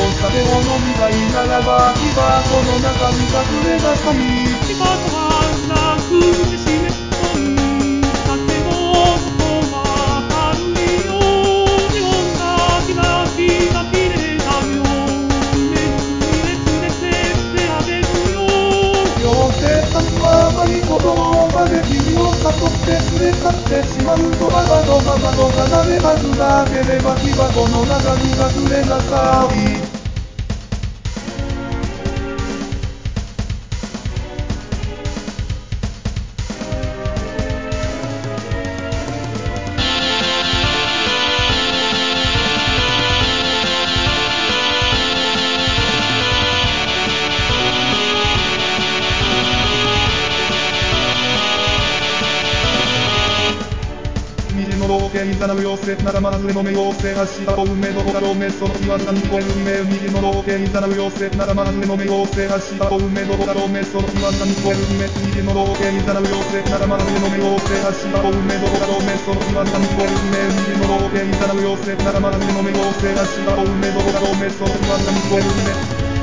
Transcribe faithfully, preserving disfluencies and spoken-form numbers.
酒を飲みたいならば木箱の中に隠れなさい。 仕方はなくてしめとん酒のことばかりよ。女キラキラ綺麗だよ。夢に連れてってあげるよ。 妖精さんは甘い言葉で君を誘って連れ去ってしまうとパパとママの離れはずなければ木箱の中に隠れなさい。右の老犬ざなう妖精ならまずれの目妖精足場を運命どこだろうめその言わずに超える運命右の老犬ざなう妖精ならまずれの目妖精足場を運命どこだろうめその言わずに超える運命右の老犬ざなう妖精ならまずれの目妖精足場を運命どこだろうめその言わずに超える運命右の老犬ざなう妖精ならまずれの目妖精足場を運命どこだろうめその言わずに超える運命